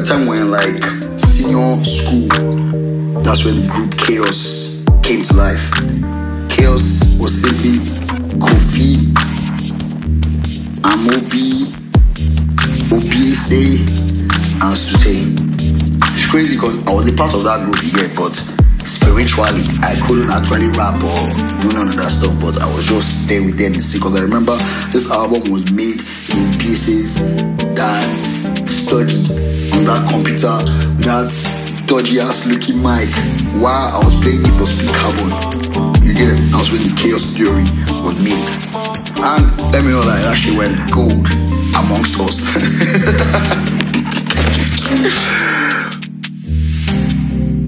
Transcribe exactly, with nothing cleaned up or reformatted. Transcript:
time we were in like senior school. That's when the group Chaos came to life. Chaos was simply Kofi, Amobi, Obiese, and Sute. It's crazy because I was a part of that group, you get, but spiritually, I couldn't actually rap or do none of that stuff, but I was just there with them because I remember this album was made in pieces that study on that computer, that dodgy ass looking mic, while I was playing it for Speak Carbon. You get, that was when the Chaos Theory was made. And let me know that that shit went gold amongst us.